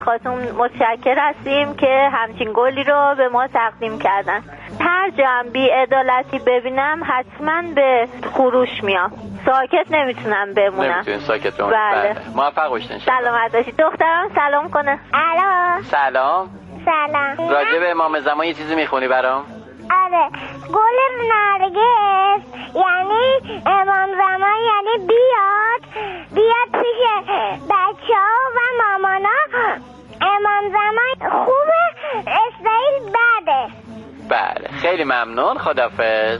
خواستم متشکر هستیم که همچین گلی رو به ما تقدیم کردن. هر جا هم بی‌عدالتی ببینم حتما به خروش میام. ساکت نمیتونم بمونم. نمیتونین ساکت بمونم. بله. موفق باشین. سلامت باشید. دخترم سلام کنه. الو. سلام. سلام. راجع به امام زمان یه چیزی میخونی برام؟ آره. گل نرگس یعنی امام زمان، یعنی بیاد پیش بچه ها و مامانا. امام زمان خوبه، اسرائیل بده. بله خیلی ممنون. خداحافظ.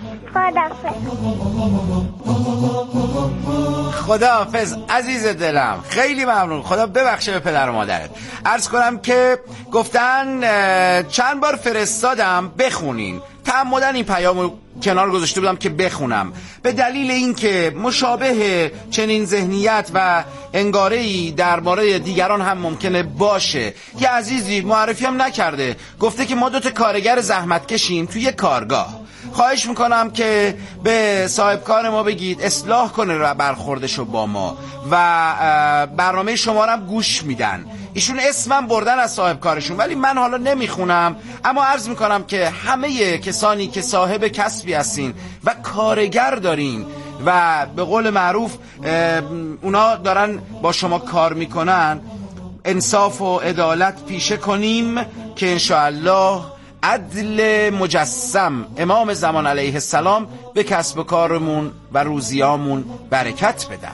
خداحافظ عزیز دلم، خیلی ممنون. خدا ببخشه به پدر و مادرت. عرض کنم که گفتن چند بار فرستادم بخونین. تعمدن این پیامو کنار گذاشته بودم که بخونم، به دلیل اینکه مشابه چنین ذهنیت و انگاره‌ای درباره دیگران هم ممکنه باشه. یه عزیزی معرفی هم نکرده، گفته که ما 2 کارگر زحمت کشیم توی کارگاه. خواهش میکنم که به صاحب کار ما بگید اصلاح کنه برخوردشو با ما و برنامه شما رو هم گوش میدن. ایشون اسمم بردن از صاحب کارشون ولی من حالا نمیخونم، اما عرض میکنم که همه کسانی که صاحب کسبی هستین و کارگر دارین و به قول معروف اونا دارن با شما کار میکنن، انصاف و عدالت پیشه کنیم که انشاءالله عدل مجسم امام زمان علیه السلام به کسب و کارمون و روزیامون برکت بدن.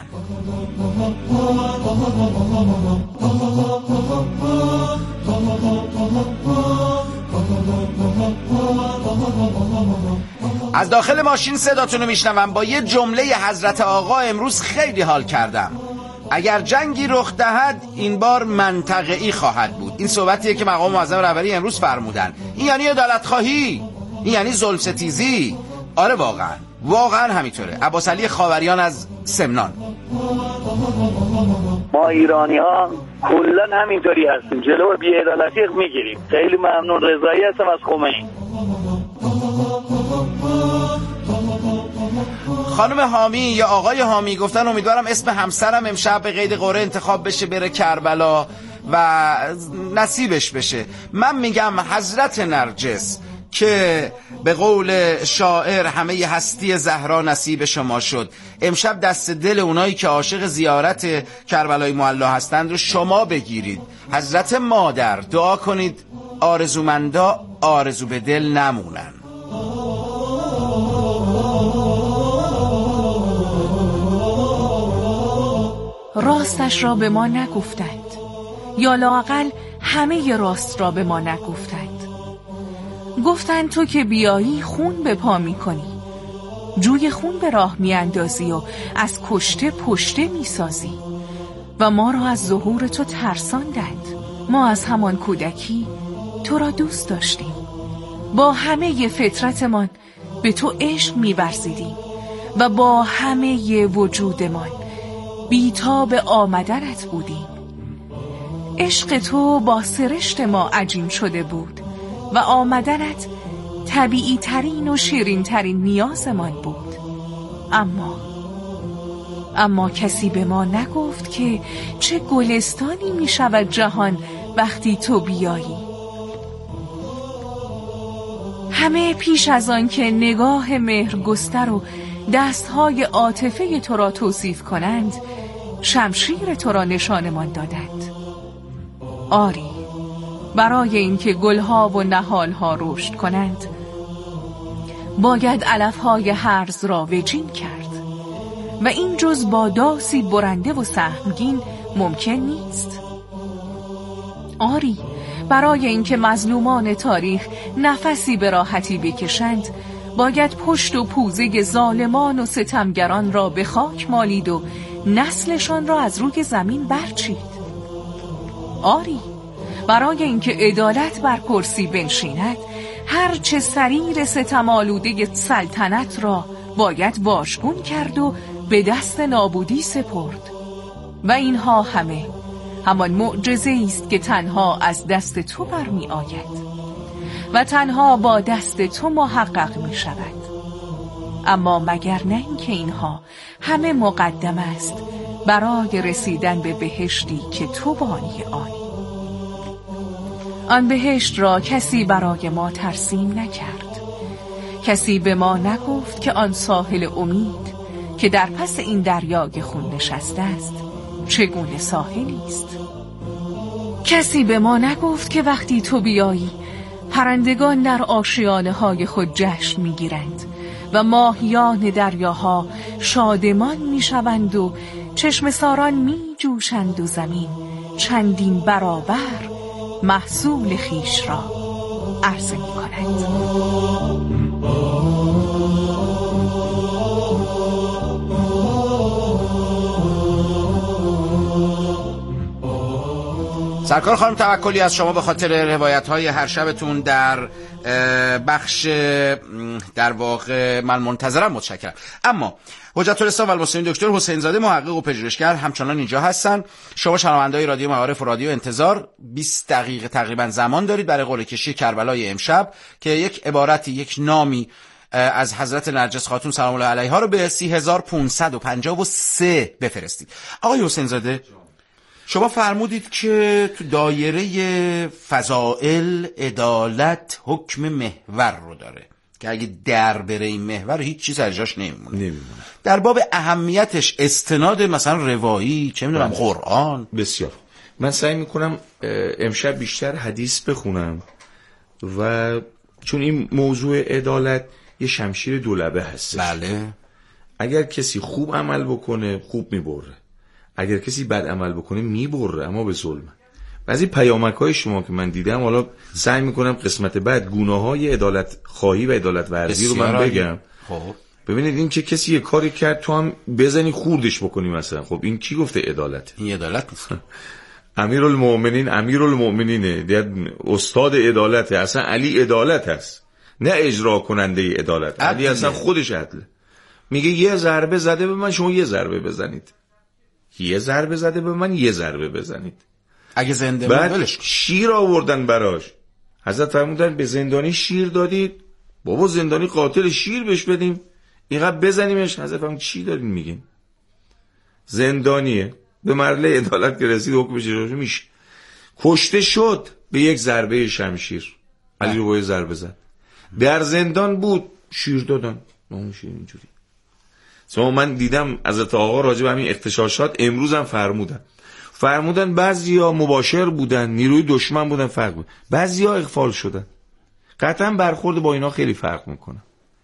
از داخل ماشین صداتونو میشنوم. با یه جمله حضرت آقا امروز خیلی حال کردم. اگر جنگی رخ دهد این بار منطقه‌ای خواهد بود. این صحبتیه که مقام معظم رهبری امروز فرمودن. این یعنی عدالت خواهی، این یعنی ظلم ستیزی. آره واقعا همینطوره. عباس علی خاوریان از سمنان. ما ایرانی ها کلن همینطوری هستیم، جلو بی‌عدالتی میگیریم. خیلی ممنون. رضایی هستم از خمینی. خانم حامی یا آقای حامی گفتن امیدوارم اسم همسرم امشب به قید قرعه انتخاب بشه بره کربلا و نصیبش بشه. من میگم حضرت نرجس که به قول شاعر همه هستی زهرا نصیب شما شد، امشب دست دل اونایی که عاشق زیارت کربلای معلا هستند رو شما بگیرید. حضرت مادر دعا کنید آرزومندا آرزو به دل نمونن. راستش را به ما نگفتند، یا لااقل همه راست را به ما نگفتند. گفتند تو که بیایی خون به پا می کنی، جوی خون به راه می اندازی و از کشته پشته می سازی و ما را از ظهور تو ترساندند. ما از همان کودکی تو را دوست داشتیم، با همه فطرتمان به تو عشق می ورزیدیم و با همه وجودمان بی‌تاب آمدنت بودیم. عشق تو با سرشت ما عجین شده بود و آمدنت طبیعی ترین و شیرین ترین نیازمان بود. اما کسی به ما نگفت که چه گلستانی می شود جهان وقتی تو بیایی. همه پیش از آن که نگاه مهرگستر و دستهای عاطفه تو را توصیف کنند، شمشیر تو را نشانمان دادند. آری، برای اینکه گلها و نهالها رشد کنند باید علفهای هرز را وجین کرد و این جز با داسی برنده و سهمگین ممکن نیست. آری، برای اینکه مظلومان تاریخ نفسی به راحتی بکشند باید پشت و پوزه ظالمان و ستمگران را به خاک مالید و نسلشان را از روی زمین برچید. آری، برای اینکه عدالت بر کرسی بنشیند هرچه سریر ستم‌آلوده سلطنت را باید واژگون کرد و به دست نابودی سپرد. و اینها همه همان معجزه است که تنها از دست تو برمی آید و تنها با دست تو محقق می شود. اما مگر نه اینکه اینها همه مقدم است برای رسیدن به بهشتی که تو بانی آنی. آن بهشت را کسی برای ما ترسیم نکرد. کسی به ما نگفت که آن ساحل امید که در پس این دریای خون نشسته است چگونه ساحلی است. کسی به ما نگفت که وقتی تو بیایی پرندگان در آشیانه های خود جشن میگیرند و ماهیان دریاها شادمان میشوند و چشم ساران میجوشند و زمین چندین برابر محصول خیش را عرضه میکند. سرکار خانم توکلی، از شما به خاطر روایت‌های هر شبتون در بخش در واقع من منتظرم متشکرم. اما حجت الاسلام و المسلمین دکتر حسین زاده محقق و پژوهشگر همچنان اینجا هستن. شما شنونده‌های رادیو معارف و رادیو انتظار 20 دقیقه تقریبا زمان دارید برای قرعه کشی کربلای امشب که یک عبارتی، یک نامی از حضرت نرجس خاتون سلام الله علیها رو به 3553 بفرستید. آقای حسین زاده، شما فرمودید که تو دایره فضائل عدالت حکم محور رو داره که اگه در بره این محور هیچ چیز از جاش نمیمونه. در باب اهمیتش استناد مثلا روایی، چه میدونم، قرآن. بسیار من سعی میکنم امشب بیشتر حدیث بخونم و چون این موضوع عدالت یه شمشیر دولبه هست. بله. اگر کسی خوب عمل بکنه خوب میبره، اگر کسی بد عمل بکنه میبره، اما به ظلم. بعضی پیامک‌های شما که من دیدم، حالا سعی میکنم قسمت بعد گناه‌های عدالت خواهی و عدالت ورزی رو من بگم. خب ببینید این که کسی یه کاری کرد تو هم بزنی خوردش بکنی مثلا، خب این کی گفته عدالت؟ این عدالت نیست. امیرالمؤمنینه، استاد عدالته. اصلا علی عدالت هست، نه اجرا کننده عدالت. علی اصلا خودش عدله. میگه یه ضربه زده به من، شما یه ضربه بزنید. یه ضربه زده به من، یه ضربه بزنید. اگه زنده بعد ولش شیر آوردن براش. حضرت فرمودن به زندانی شیر دادید؟ بابا زندانی قاتل، شیر بهش بدیم اینقدر بزنیمش. حضرت فرمود چی دارین میگین؟ زندانیه، به مرحله عدالت که رسید حکمش اجرا میشه. کشته شد به یک ضربه شمشیر. علی رو ضربه زد. در زندان بود، شیر دادن. اون شیر اینجوری. من دیدم حضرت آقا راجع به همین اغتشاشات امروز هم فرمودن بعضیا مباشر بودن، نیروی دشمن بودن، فرق بود. بعضیا اغفال شدن. قطعا برخورد با اینا خیلی فرق میکنه.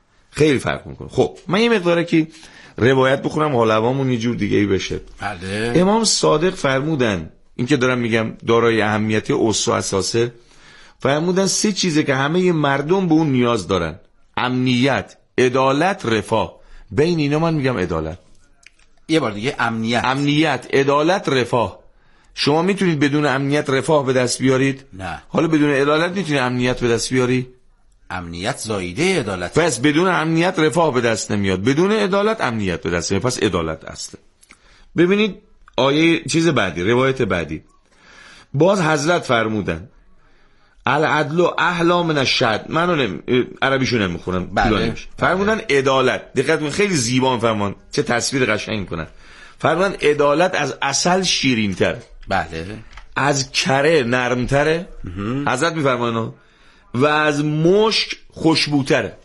خب من یه مقداره که روایت بخونم حال هوامون یه جور دیگه ای بشه. بله. امام صادق فرمودن، این که دارم میگم دارای اهمیت اصل و اساسه، فرمودن 3 چیزه که همه مردم به اون نیاز دارن: امنیت، عدالت، رفاه. بین اینا من میگم عدالت. یه بار دیگه: امنیت، عدالت، رفاه. شما میتونید بدون امنیت رفاه به دست بیارید؟ نه. حالا بدون عدالت میتونید امنیت به دست بیاری؟ امنیت زایده عدالت. پس بدون امنیت رفاه به دست نمیاد، بدون عدالت امنیت به دست نمیاد. پس عدالت اصله. ببینید آیه چیز بعدی، روایت بعدی، باز حضرت فرمودن العدل احلا من الشهد. منو عربیشو نمیخونم. بله. فرمودن عدالت، دقت کنید خیلی زیبا فرمان، چه تصویر قشنگ کنن. فرمودن عدالت از عسل شیرین‌تر، بله، از کره نرم‌تره. حضرت میفرمایند و از مشک خوشبوتره.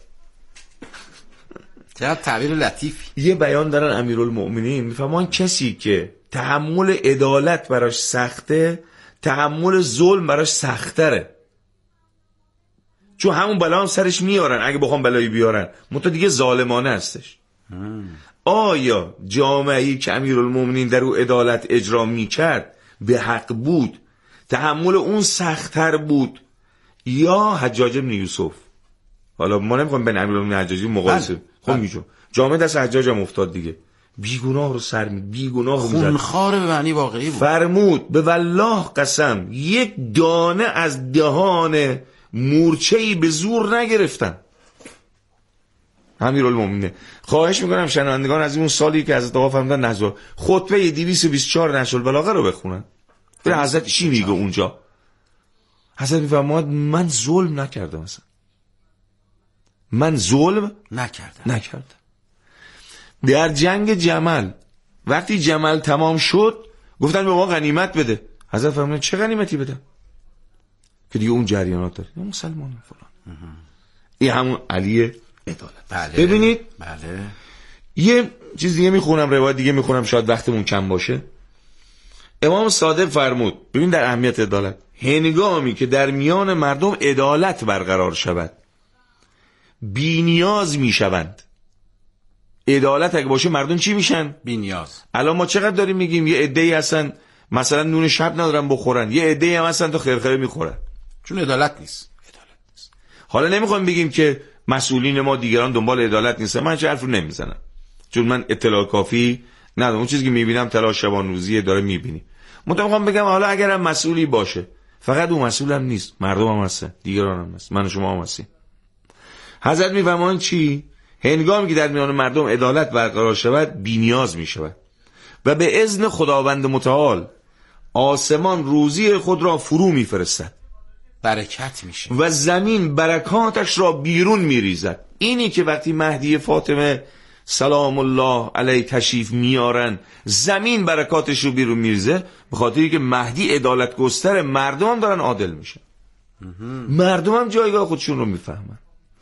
چقدر تعبیر لطیفی. یه بیان دارن امیرالمؤمنین، میفرمایند کسی که تحمل عدالت براش سخته، تحمل ظلم براش سخت‌تره. چون همون بلا هم سرش میارن اگه بخوام بلایی بیارن، منتها دیگه ظالمانه هستش. آیا جامعه‌ای که امیرالمؤمنین در او عدالت اجرا میکرد به حق بود، تحمل اون سخت‌تر بود یا حجاج بن یوسف؟ حالا ما نمیخوایم بین امیرالمؤمنین حجاجی مقایسه. خب میگم جامعه دست حجاج هم افتاد دیگه، بیگناه رو بیگناه خونخوار به معنی واقعی بود. فرمود به والله قسم یک دانه از دهان مورچه‌ای به زور نگرفتن. امیرالمؤمنین. خواهش میکنم شنوندگان از اون سالی که حضرت آقا فرمودن نذار خطبه 224 نشل بلاغه رو بخونن. به حضرت چی میگه اونجا؟ حضرت میفرماد من ظلم نکردم، مثلا من ظلم نکردم. در جنگ جمل وقتی جمل تمام شد گفتن به ما غنیمت بده. حضرت فرمودن چه غنیمتی بدم؟ که دیگه اون جریانات داره، یا مسلمان فلان. این همون علی عدالت. بله. ببینید بله. یه چیز دیگه میخونم، روایت دیگه میخونم، شاید وقتمون کم باشه. امام صادق فرمود، ببین در اهمیت عدالت، هنگامی که در میان مردم عدالت برقرار شود بی نیاز میشوند. عدالت اگه باشه مردم چی میشن؟ بی نیاز. الان ما چقدر داریم میگیم یه عده‌ای هستن مثلا نون شب ندارن بخورن، یه عده‌ای هم هستن تو خرخره میخورن، چون عدالت نیست. حالا نمیخوام بگیم که مسئولین ما دیگران دنبال عدالت نیستن، من چه حرفی نمیزنم چون من اطلاع کافی ندارم، اون چیزی که میبینم تلاش شبانروزیه داره میبینی. میخوام بگم حالا اگر هم مسئولی باشه، فقط اون مسئول هم نیست، مردم هم هستن، دیگران هم هستن، من و شما هم هستیم. حضرت میفرمایند چی؟ هنگامی که در میان مردم عدالت برقرار شود بی نیاز می شود و به اذن خداوند متعال آسمان روزی خود را فرو می فرستد، برکت میشه و زمین برکاتش را بیرون می ریزد. اینی که وقتی مهدی فاطمه سلام الله علیه تشریف میارن زمین برکاتش رو بیرون میریزه، به خاطری که مهدی عدالت گستر، مردم هم دارن عادل میشن، مردم هم جایگاه خودشون رو میفهمن.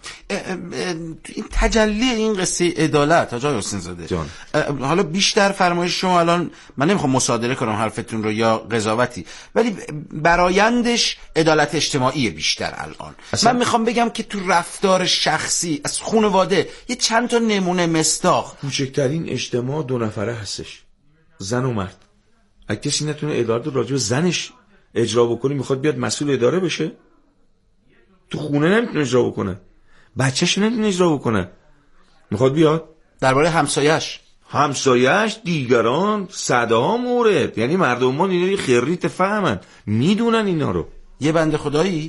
این تجلی این قصه عدالت آقای حسین زاده، حالا بیشتر فرمایش شما، الان من نمیخوام مصادره کنم حرفتون رو یا قضاوتی، ولی برایندش عدالت اجتماعی بیشتر الان. من میخوام بگم که تو رفتار شخصی از خانواده یه چند تا نمونه مصداق. کوچکترین اجتماع 2 نفره هستش، زن و مرد. اگه کسی نتونه عدالت راجع به زنش اجرا بکنه، میخواد بیاد مسئول اداره بشه، تو خونه نمیتونه اجرا بکنه، بچه‌ش نمیتونه اجرا بکنه، میخواد بیاد درباره همسایه‌اش دیگران صدها مورد. یعنی مردم ما اینا خریت فهمن، میدونن اینا رو. یه بنده خدایی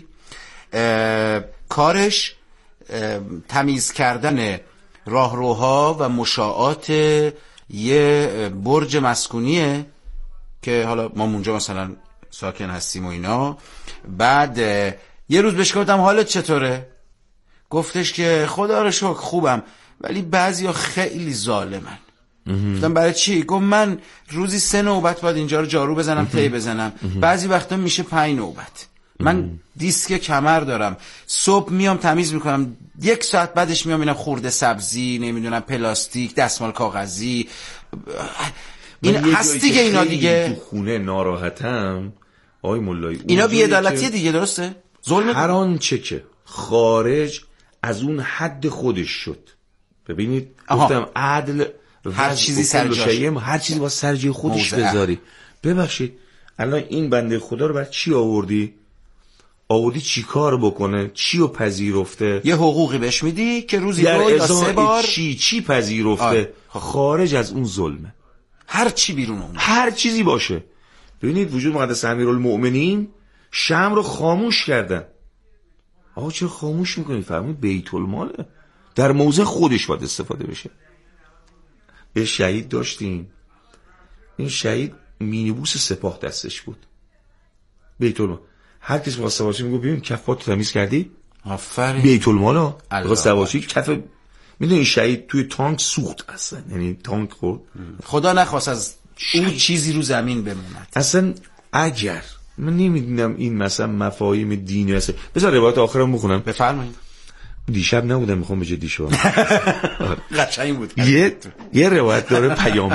کارش تمیز کردن راهروها و مشاعات یه برج مسکونیه که حالا ما اونجا مثلا ساکن هستیم و اینا. بعد یه روز بهش گفتم حالت چطوره؟ گفتش که خدا رو شکر خوبم، ولی بعضیا خیلی ظالمن. گفتم برای چی؟ گفت من روزی 3 نوبت باید اینجا رو جارو بزنم، تی بزنم، بعضی وقتا میشه 5 نوبت. من دیسک کمر دارم، صبح میام تمیز میکنم، 1 ساعت بعدش میام اینم خورده سبزی، نمیدونم پلاستیک، دستمال کاغذی. این هستی که اینا دیگه تو خونه ناراحتم آی مولایی، اینا بی‌عدالتی دیگه، درسته؟ ظلم. هر آنچه که خارج از اون حد خودش شد، ببینید گفتم عدل، هر چیزی سر جاش، هر چیزی با سر جای خودش بذاری. ببخشید الان این بنده خدا رو برای چی آوردی چی کار بکنه؟ چی رو پذیرفته؟ یه حقوقی بهش میدی که روزی 2 یا 3 بار چی پذیرفته؟ خارج از اون ظلمه، هر چی بیرون اون، هر چیزی باشه. ببینید وجود مقدس امیرالمؤمنین شمع رو خاموش کردن. آقا چرا خاموش میکنید؟ فرمود بیت الماله، در موضع خودش باید استفاده بشه. یه شهید داشتیم، این شهید مینیبوس سپاه دستش بود، بیت المال. هر کس می‌خواست سوارشی میگه ببین کفات تمیز کردی؟ آفرین. بیت المال می‌خواست سوارشی کف. میدونی این شهید توی تانک سوخت اصلا، یعنی تانک خورد. خدا نخواست از اون چیزی رو زمین بموند. اصلا اگر من نمیدونم این مثلا مفاهیم دینی هست. بذار روایت آخرام بخونم. بفرمایید. دیشب نبودم، میخوام به جدی شم. قشنگ بود. یه روایت داره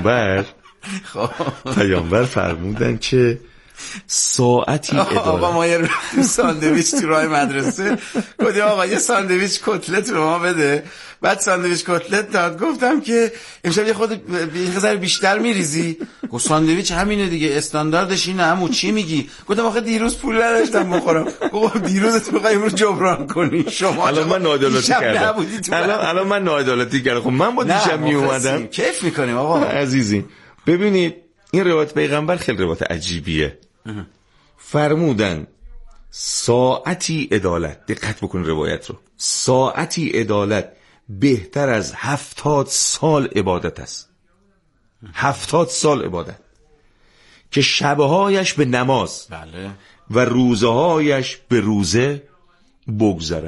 پیامبر فرمودن که ساعتی اداره. آقا ما یه ساندویچ تو راه مدرسه گفتم آقا یه ساندویچ کتلت رو ما بده. بعد ساندویچ کتلت داد، گفتم که امشب یه خود یه ذره بیشتر میریزی. گفت ساندویچ همینه دیگه، استانداردش اینه. عمو چی میگی؟ گفتم آخه دیروز پول نداشتم بخورم. گفت دیروز تو میخوای امروز جبران کنی. شما الان من ناعدالتی کردم. الان من ناعدالتی کردم. خب من با دیشب می اومدم. کیف میکنیم آقا عزیزی. ببینید این روایت پیغمبر خیلی روایت عجیبیه. فرمودن ساعتی عدالت، دقت بکن روایت رو، ساعتی عدالت بهتر از 70 سال عبادت است. 70 سال عبادت که شبهایش به نماز بله. و روزهایش به روزه بگذرد.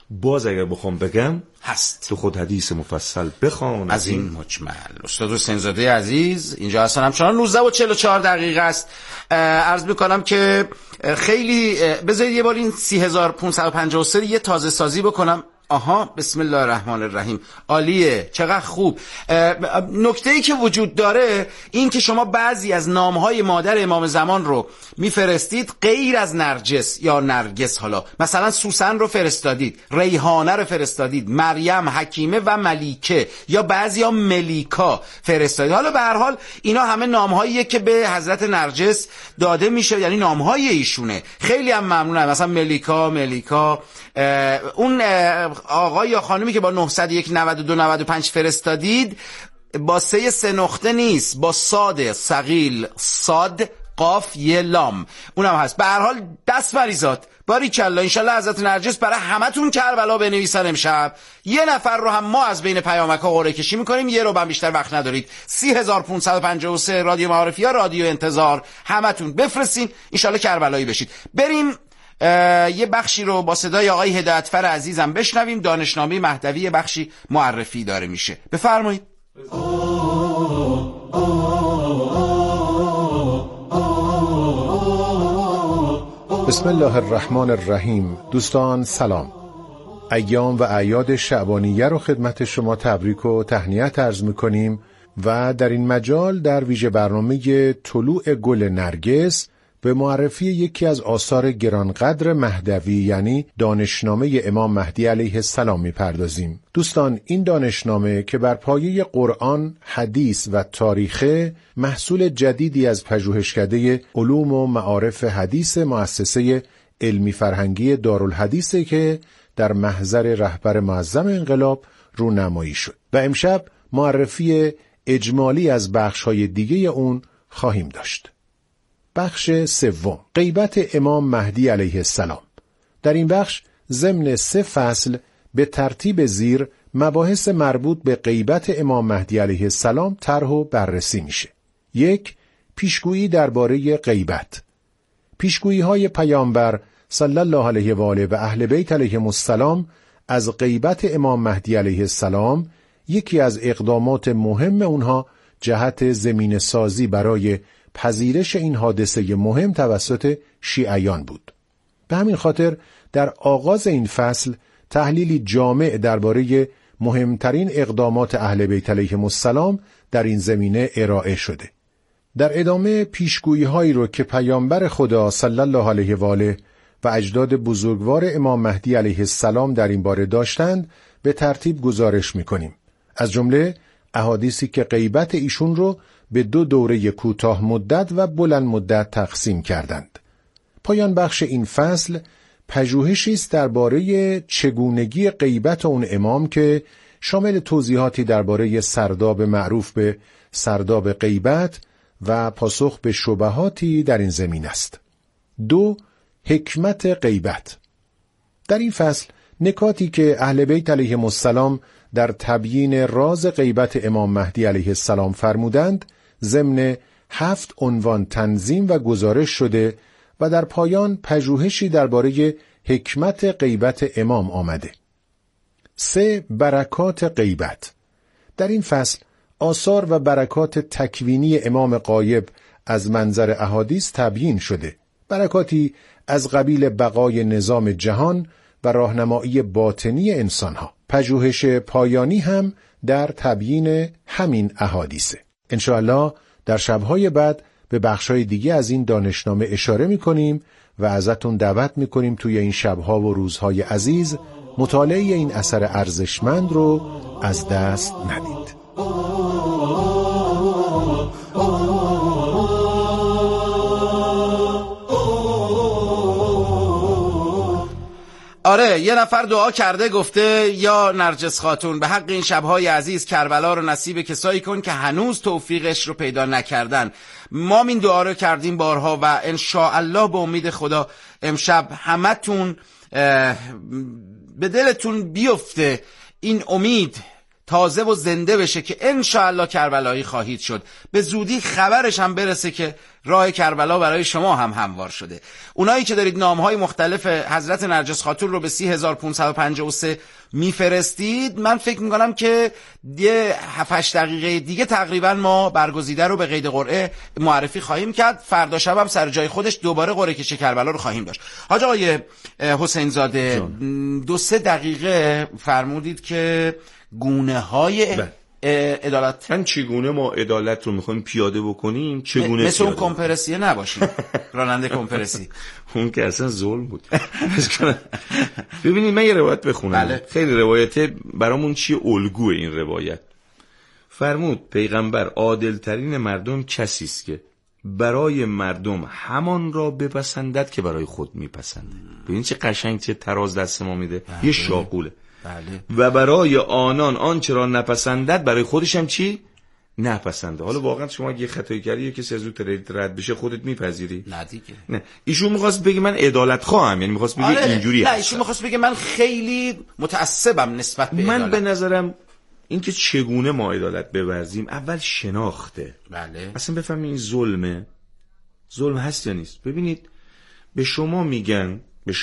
باز اگر بخوام بگم هست. تو خود حدیث مفصل بخوان از این مجمل. استاد حسین زاده عزیز اینجا هستن، همچنان 19:44 است. عرض میکنم که خیلی بذارید یه بار این 3553 یه تازه سازی بکنم. آها، بسم الله الرحمن الرحیم، عالیه، چقدر خوب. نکته‌ای که وجود داره این که شما بعضی از نامهای مادر امام زمان رو میفرستید غیر از نرجس یا نرگس، حالا مثلا سوسن رو فرستادید، ریحانه رو فرستادید، مریم، حکیمه و ملیکه، یا بعضیا ملیکا فرستادید. حالا به هر حال اینا همه نامهاییه که به حضرت نرجس داده میشه، یعنی نامهای ایشونه. خیلی هم ممنونم. مثلا ملیکا اون آقای یا خانمی که با 901 92 95 فرستادید با 3 نقطه نیست، با صاد ثقیل، صاد قاف یه لام، اونم هست. به هر حال دست مریزات، باریکلا. انشالله حضرت نرجس برای همتون کربلا بنویسن. امشب یه نفر رو هم ما از بین پیامک‌ها قرعه کشی میکنیم. یه رو هم بیشتر وقت ندارید. 3553 رادیو معارفی یا رادیو انتظار، همتون بفرستین، انشالله کربلایی بشید. بریم یه بخشی رو با صدای آقای هدایتفر عزیزم بشنویم. دانشنامه مهدوی بخشی معرفی داره میشه. بفرمایید. بسم الله الرحمن الرحیم. دوستان سلام. ایام و اعیاد شعبانیه رو خدمت شما تبریک و تهنیت عرض میکنیم و در این مجال در ویژه برنامه طلوع گل نرگس به معرفی یکی از آثار گرانقدر مهدوی یعنی دانشنامه امام مهدی علیه السلام میپردازیم. دوستان، این دانشنامه که بر پایه قرآن، حدیث و تاریخ، محصول جدیدی از پژوهشکده علوم و معارف حدیث مؤسسه علمی فرهنگی دارالحدیثه که در محضر رهبر معظم انقلاب رونمایی شد و امشب معرفی اجمالی از بخش‌های دیگه اون خواهیم داشت. بخش سوم، غیبت امام مهدی علیه السلام. در این بخش ضمن 3 فصل به ترتیب زیر مباحث مربوط به غیبت امام مهدی علیه السلام طرح و بررسی میشه. 1. پیشگویی درباره غیبت. پیشگویی‌های پیامبر صلی الله علیه و آله و اهل بیت علیهم السلام از غیبت امام مهدی علیه السلام یکی از اقدامات مهم اونها جهت زمینه سازی برای پذیرش این حادثه مهم توسط شیعیان بود. به همین خاطر در آغاز این فصل تحلیلی جامع درباره مهمترین اقدامات اهل بیت علیهم السلام در این زمینه ارائه شده. در ادامه پیشگویی‌هایی رو که پیامبر خدا صلی الله علیه و آله و اجداد بزرگوار امام مهدی علیه السلام در این باره داشتند به ترتیب گزارش می‌کنیم. از جمله احادیثی که غیبت ایشون رو به 2 دوره کوتاه مدت و بلند مدت تقسیم کردند. پایان بخش این فصل پژوهشی است درباره چگونگی غیبت اون امام که شامل توضیحاتی درباره سرداب معروف به سرداب غیبت و پاسخ به شبهاتی در این زمینه است. 2. حکمت غیبت. در این فصل نکاتی که اهل بیت علیهم السلام در تبیین راز غیبت امام مهدی علیه السلام فرمودند ضمن 7 عنوان تنظیم و گزارش شده و در پایان پژوهشی درباره حکمت غیبت امام آمده. 3. برکات غیبت. در این فصل آثار و برکات تکوینی امام غایب از منظر احادیث تبیین شده. برکاتی از قبیل بقای نظام جهان و راهنمایی باطنی انسانها. پژوهش پایانی هم در تبیین همین احادیثه. انشاءالله در شبهای بعد به بخشای دیگه از این دانشنامه اشاره میکنیم و ازتون دعوت میکنیم توی این شبها و روزهای عزیز مطالعه این اثر ارزشمند رو از دست ندید. آره، یه نفر دعا کرده گفته یا نرجس خاتون به حق این شبهای عزیز کربلا رو نصیب کسایی کن که هنوز توفیقش رو پیدا نکردن. ما این دعا رو کردیم بارها و انشاءالله به امید خدا امشب همتون به دلتون بیفته این امید تازه و زنده بشه که انشاءالله کربلایی خواهید شد. به زودی خبرش هم برسه که راه کربلا برای شما هم هموار شده. اونایی که دارید نامهای مختلف حضرت نرجس خاتون رو به 30553 میفرستید، من فکر میکنم که یه 7-8 دقیقه دیگه تقریبا ما برگزیده رو به قید قرعه معرفی خواهیم کرد. فردا شب هم سر جای خودش دوباره قرعه کشی کربلا رو خواهیم داشت. حاج آقای حسین زاده 2-3 دقیقه فرمودید که گونه های عدالت، من چگونه ما عدالت رو میخوایم پیاده بکنیم، چگونه مثل اون کمپرسیه نباشیم راننده کمپرسی اون که اصلا ظلم بود. ببینید من یه روایت بخونم. بله. خیلی روایته برامون چیه الگوه این روایت. فرمود پیغمبر عادل ترین مردم کسی است که برای مردم همان را بپسندد که برای خود میپسنده. ببین چه قشنگ، چه تراز دست ما میده. یه شاقوله. بله. و برای آنان آنچه را نپسندد برای خودش هم چی؟ نپسنده. حالا واقعا شما اگه خطایی کردی یا کسی از اون رد بشه خودت میپذیری؟ نه دیگه. نه، ایشون می‌خواست بگه من عدالت خواهم، یعنی می‌خواست بگه اینجوری نه، هست. ایشون می‌خواست بگه من خیلی متعصبم نسبت به من عدالت. به نظرم این که چگونه ما عدالت بورزیم اول شناخته. بله. اصلا بفهمید این ظلمه. ظلم هست یا نیست. ببینید به شما میگن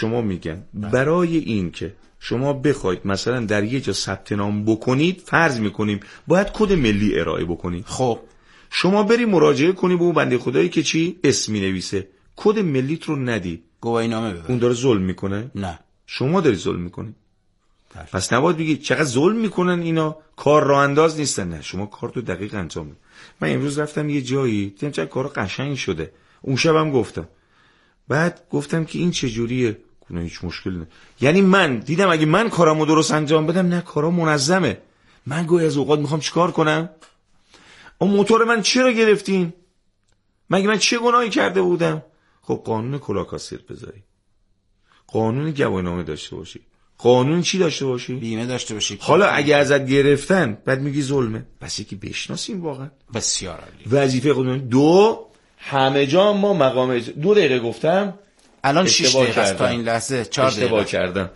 برای این که شما بخواید مثلا در یه جا ثبت نام بکنید، فرض میکنیم باید کد ملی ارائه بکنید. خب شما بری مراجعه کنی به اون بنده خدایی که چی اسم مینویسه، کد ملیت رو ندی، گواهینامه ببر. اون داره ظلم میکنه؟ نه، شما داری ظلم میکنی. پس نباید بگی چقدر ظلم میکنن اینا، کار راه انداز نیستن. نه، شما کار تو دقیق انجام بده. من امروز رفتم یه جایی دیدم چقدر کارا قشنگ شده. اون شبم گفتم، بعد گفتم که این چه جوریه؟ گفتم هیچ مشکلی نه. یعنی من دیدم اگه من کارامو درست انجام بدم، نه کارا منظمه، من گویا از اوقات میخوام چیکار کنم؟ اون موتور من چرا گرفتین؟ مگه من چه گناهی کرده بودم؟ خب قانون کلاکاسیر بذاری، قانون گواهینامه داشته باشی، قانون چی داشته باشی؟ بیمه داشته باشی. حالا اگه ازت گرفتن بعد میگی ظلمه، پس یکی بشناسیم واقعا. بسیار عالی. وظیفه خودمون. دو، همه جا ما مقام 2 دقیقه گفتم، الان 6 دقیقه است تا این لحظه 4 دقیقه اشتباه کردم.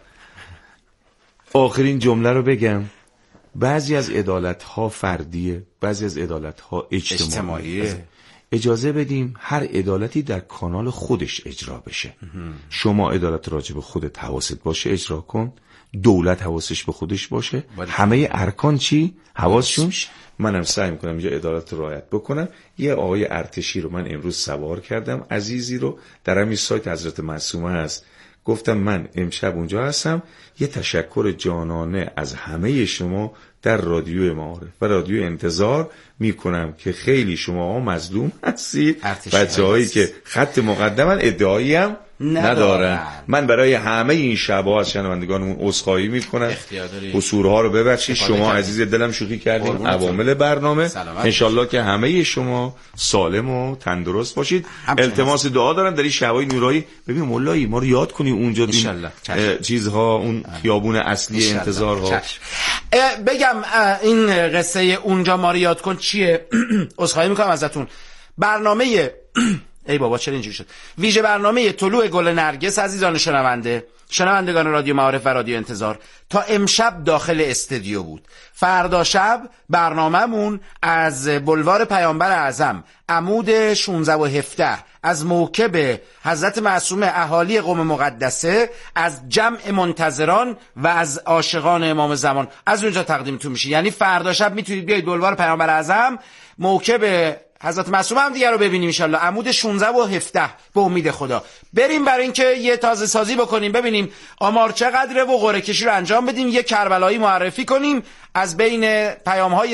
آخرین جمله رو بگم. بعضی از عدالت‌ها فردیه، بعضی از عدالت‌ها اجتماعیه. اجازه بدیم هر عدالتی در کانال خودش اجرا بشه. شما عدالت راجع به خودت حواست باشه اجرا کن، دولت حواسش به خودش باشه، همه ارکان چی؟ حواسشون. منم سعی میکنم اینجا عدالت رو رعایت بکنم. یه آقای ارتشی رو من امروز سوار کردم، عزیزی رو، در همین سایت حضرت معصومه هست. گفتم من امشب اونجا هستم، یه تشکر جانانه از همه شما در رادیو معارف و رادیو انتظار میکنم که خیلی شما مظلوم هستید. بچه‌هایی که خط مقدمن ادعایی هم ندارن. من برای همه این شب‌ها از شنوندگانمون عذرخواهی میکنم، قصورها رو ببخشید. شما عزیز دلم شوخی کردیم عوامل برنامه. انشالله که همه شما سالم و تندرست باشید. التماس دعا دارم در این شبای نورایی. ببین مولایی ما رو یاد کنی اونجا چیزها، اون خیابون اصلی انتظارها. بگم این قصه اونجا ما رو یاد کن چیه؟ عذرخواهی میکنم ازتون. برنامه ای بابا چرا اینجوری شد؟ ویژه برنامه طلوع گل نرگس عزیزان شنوندگان رادیو معارف و رادیو انتظار تا امشب داخل استودیو بود. فردا شب برنامه‌مون از بلوار پیامبر اعظم عمود 16 و 17 از موکب حضرت معصومه اهالی قم مقدسه، از جمع منتظران و از عاشقان امام زمان از اونجا تقدیمتون میشه. یعنی فردا شب میتونید بیاید بلوار پیامبر اعظم موکب حضرت معصومه هم دیگه رو ببینیم ان شاءالله، عمود 16 و 17 به امید خدا. بریم برای اینکه یه تازه سازی بکنیم، ببینیم آمار چقدره و قرعه کشی رو انجام بدیم، یه کربلایی معرفی کنیم از بین پیام‌های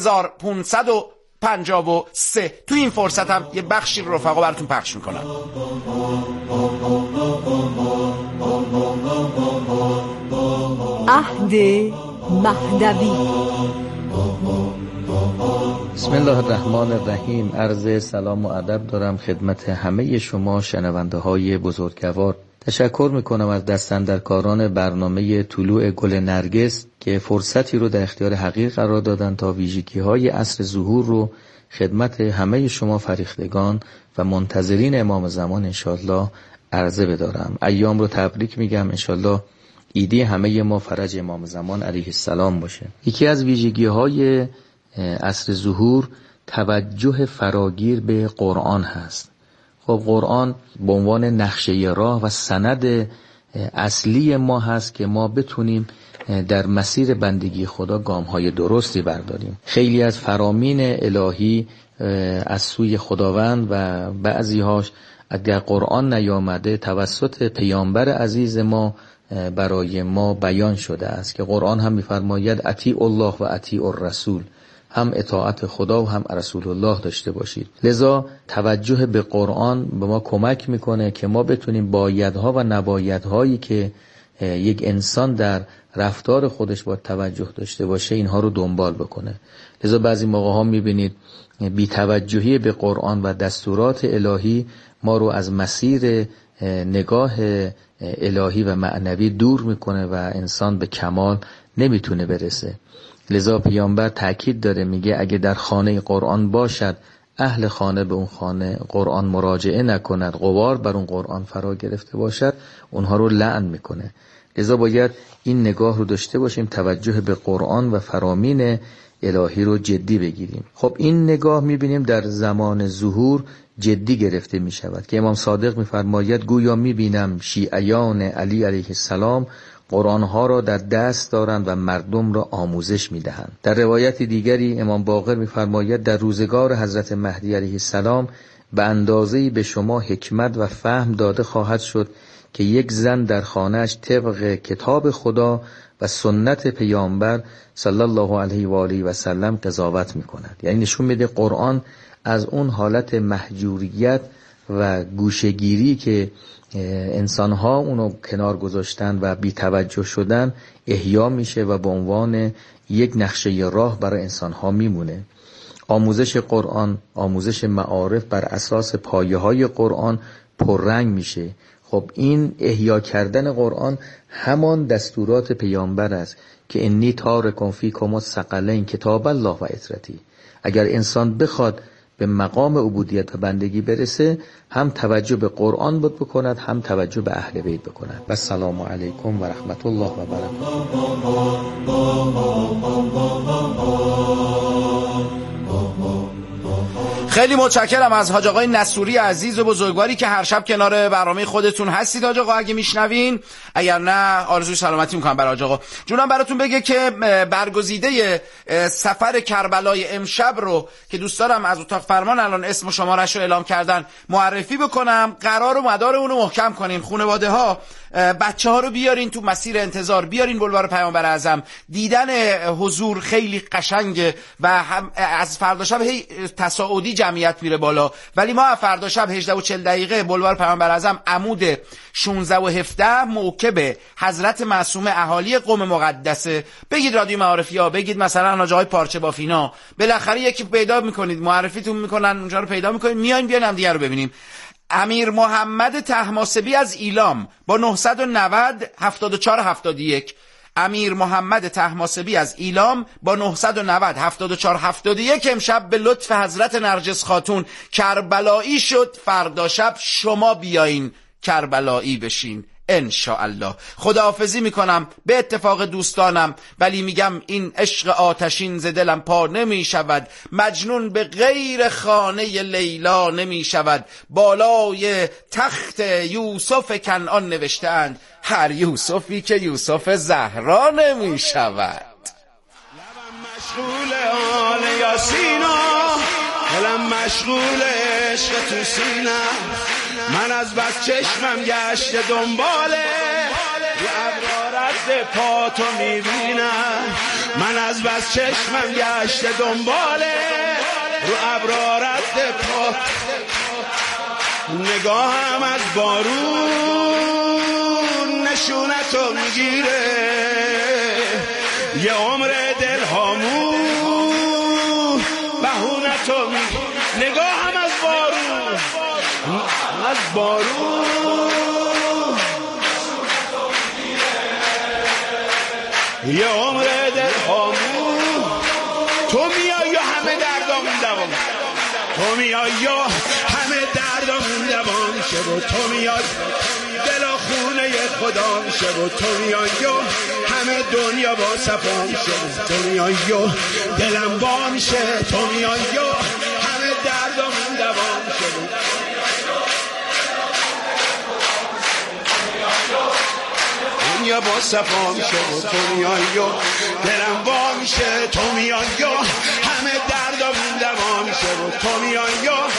30553. تو این فرصت هم یه بخشی رو رفقا براتون پخش میکنم. عهد مهدوی. بسم الله الرحمن الرحیم. عرض سلام و ادب دارم خدمت همه شما شنونده های بزرگوار. تشکر میکنم از دستاندرکاران برنامه طلوع گل نرگس که فرصتی رو در اختیار حقیر قرار دادن تا ویژگی های عصر ظهور رو خدمت همه شما فریختگان و منتظرین امام زمان انشالله عرضه بدارم. ایام رو تبریک میگم، انشالله ایدی همه ما فرج امام زمان علیه السلام باشه. یکی از ویژگی های عصر ظهور توجه فراگیر به قرآن هست. خب قرآن به عنوان نقشه راه و سند اصلی ما هست که ما بتونیم در مسیر بندگی خدا گام‌های درستی برداریم. خیلی از فرامین الهی از سوی خداوند و بعضی‌هاش اگر قرآن نیامده توسط پیامبر عزیز ما برای ما بیان شده است که قرآن هم می‌فرماید اطیعوا الله و اطیعوا الرسول، هم اطاعت خدا و هم رسول الله داشته باشید. لذا توجه به قرآن به ما کمک میکنه که ما بتونیم بایدها و نبایدهایی که یک انسان در رفتار خودش با توجه داشته باشه اینها رو دنبال بکنه. لذا بعضی موقع ها میبینید بی توجهی به قرآن و دستورات الهی ما رو از مسیر نگاه الهی و معنوی دور میکنه و انسان به کمال نمیتونه برسه. لذا پیامبر تأکید داره، میگه اگه در خانه قرآن باشد اهل خانه به اون خانه قرآن مراجعه نکند، غبار بر اون قرآن فرا گرفته باشد، اونها رو لعن میکنه. لذا باید این نگاه رو داشته باشیم، توجه به قرآن و فرامین الهی رو جدی بگیریم. خب این نگاه میبینیم در زمان ظهور جدی گرفته میشود که امام صادق میفرماید گویا میبینم شیعیان علی علیه السلام قرآنها را در دست دارند و مردم را آموزش میدهند. در روایت دیگری امام باقر میفرماید در روزگار حضرت مهدی علیه السلام به اندازه‌ای به شما حکمت و فهم داده خواهد شد که یک زن در خانه‌اش طبق کتاب خدا و سنت پیامبر صلی الله علیه و آله و سلم قضاوت میکند. یعنی نشون میده قرآن از اون حالت محجوریت و گوشه‌گیری که انسان‌ها اونو کنار گذاشتن و بی توجه شدن احیا میشه و به عنوان یک نقشه راه برای انسان‌ها میمونه. آموزش قرآن، آموزش معارف بر اساس پایه‌های قرآن پررنگ میشه. خب این احیا کردن قرآن همان دستورات پیامبر است که انی تارکم فیکم الثقلین کتاب الله و اطرتی. اگر انسان بخواد به مقام عبودیت و بندگی برسه، هم توجه به قرآن بود بکند، هم توجه به اهل بیت بکند. و السلام علیکم و رحمت الله و خیلی متشکرم از حاج آقای نصوری عزیز و بزرگواری که هر شب کنار برنامه خودتون هستید. حاج آقا اگه میشنوین، اگر نه آرزوی سلامتی میکنم برای حاج آقا. جونم براتون بگه که برگزیده سفر کربلای امشب رو که دوست دارم از اتاق فرمان الان اسم و شمارش رو اعلام کردن معرفی بکنم. قرار و مدار اون رو محکم کنین. خانواده ها بچه ها رو بیارین تو مسیر انتظار، بیارین بلوار پیامبر اعظم. دیدن حضور خیلی قشنگه و هم از فردا شب تصاعدی جمعیت میره بالا، ولی ما فردا شب 18:40 بلوار پیامبر اعظم عمود 16 و 17 موکب حضرت معصومه اهالی قم مقدسه. بگید رادیو معارفی ها، بگید مثلا حاج آقای پارچه بافینا، بالاخره یکی پیدا میکنید، معرفیتون میکنن، اونجا رو پیدا میکنید، بیاین هم دیگه رو ببینیم. امیر محمد طهماسبی از ایلام با 990 74 71. امیر محمد طهماسبی از ایلام با 990 74 71 امشب به لطف حضرت نرجس خاتون کربلایی شد. فردا شب شما بیاین کربلایی بشین انشاءالله. خداحافظی میکنم به اتفاق دوستانم، ولی میگم این عشق آتشین ز دلم پا نمی شود. مجنون به غیر خانه لیلا نمی شود. بالای تخت یوسف کنعان نوشته اند هر یوسفی که یوسف زهرا نمی شود. لبم مشغول آل یاسینا، دلم مشغول عشق تو سینه. من از بس چشمم گشته دنباله، رو ابرارت پا تو میبینم. من از بس چشمم گشته دنباله، رو ابرارت پا. نگاهم از بارون نشونتو میگیره، یه عمر دل هامون بهونتو میگیره. نگاهم از بارون یه عمر دل هامون. تو میای یا همه دردامون دوام، تو میای یا همه دردامون دوام شه و تو میای دل و خونه خدا شه و تو میای یا همه دنیا با صفام شه و تو میای یا دلم با میشه. تو میای یا همه دردامون دوام شه و بیا با صفا میشه و تو میای و دلم وا میشه، تو میای و همه دردم دوا میشه و تو میای و